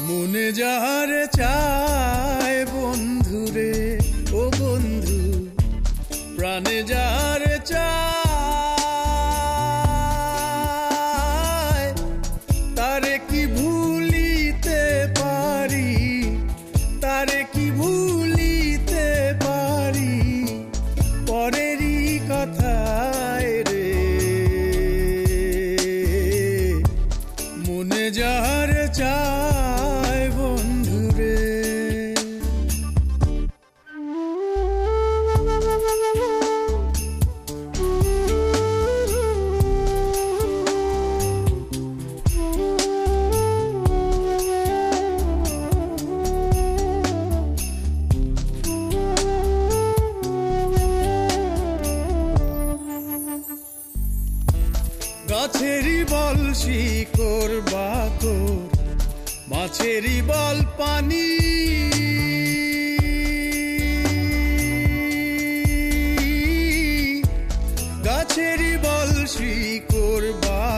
মনে যার চায় বন্ধুরে, ও বন্ধু প্রাণে যার চায়, তারে কি ভুলিতে পারি, তারে কি ভুলিতে পারি, পরেরই কথায় রে। মনে যার চায় বন্ধুরে। গাছেরই বল শিকড় বাকর, মাছেরই বল পানি, গাছেরই বল শিকড়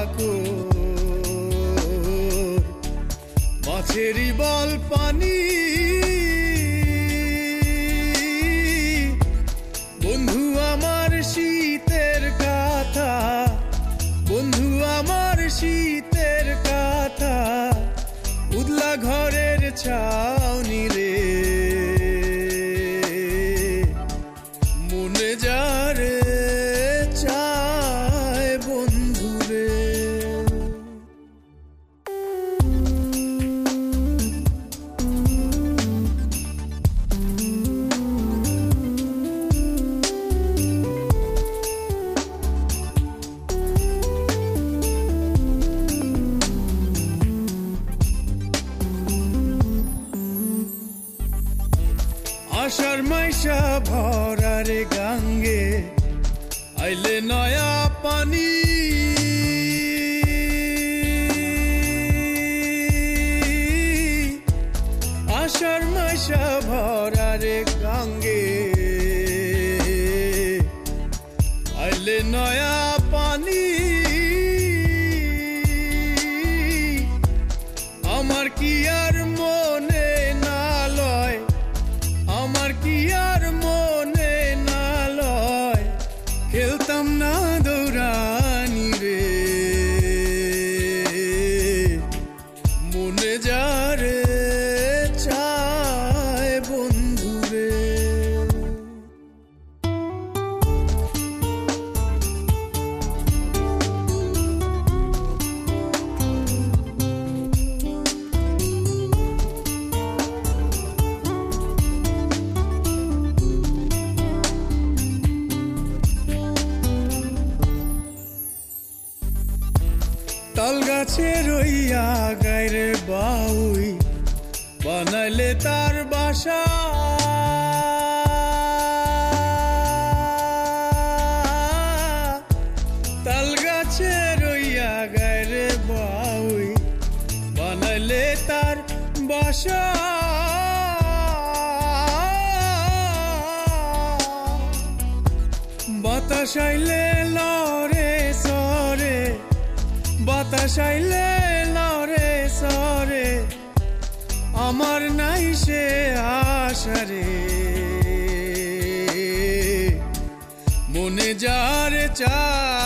বাকর, মাছেরই বল পানি। বন্ধু আমার শীতের কথা, বন্ধু আমার শীতের কথা, উদলা ঘরের ছাউনি রে। মনে যারে চায় বন্ধুরে। আষাঢ় মাইশা ভরারে গাঙ্গে আইলে নয়া পানি, আষাঢ় মাইশা ভরারে গাঙ্গে আইলে নয়া পানি। আমার কি আর মনে না লয়, আমার কি আর মনে না লয়, খেলতাম না দৌড়ানি রে। মনে যারে চায় বন্ধুরে। তাল গাছে রইয়া গায়রে বাউই বানাইলে তার বাসা, তাল গাছে রইয়া গায়রে বাউই বানাইলে তার বাসা। বাতাস আইলে লরে সরে, বাতাস আইলে লরে সরে, আমার নাই সে আশা রে। মনে যার চায়